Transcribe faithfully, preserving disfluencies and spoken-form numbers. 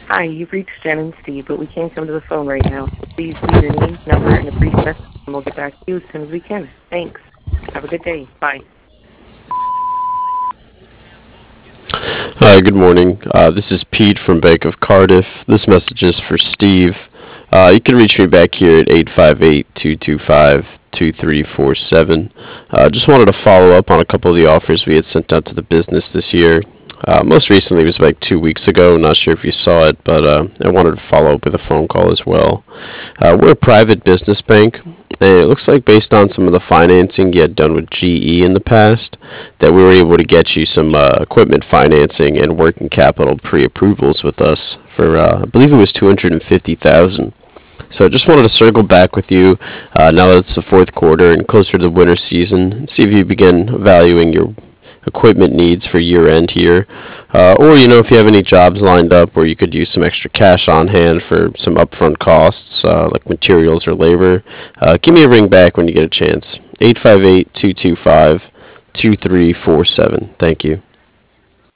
Hi, you've reached Jen and Steve, but we can't come to the phone right now. So please leave your name, number, and a brief message, and we'll get back to you as soon as we can. Thanks. Have a good day. Bye. Hi, good morning. Uh, this is Pete from Bank of Cardiff. This message is for Steve. Uh, you can reach me back here at eight five eight, two two five, two three four seven. Uh, just wanted to follow up on a couple of the offers we had sent out to the business this year. Uh, most recently was like two weeks ago. Not sure if you saw it, but uh, I wanted to follow up with a phone call as well. Uh, we're a private business bank, and it looks like based on some of the financing you had done with G E in the past, that we were able to get you some uh, equipment financing and working capital pre-approvals with us for, uh, I believe it was two hundred fifty thousand dollars. So I just wanted to circle back with you uh, now that it's the fourth quarter and closer to the winter season, and see if you begin valuing your equipment needs for year end here. Uh, or, you know, if you have any jobs lined up where you could use some extra cash on hand for some upfront costs, uh, like materials or labor, uh, give me a ring back when you get a chance. eight five eight, two two five, two three four seven. Thank you.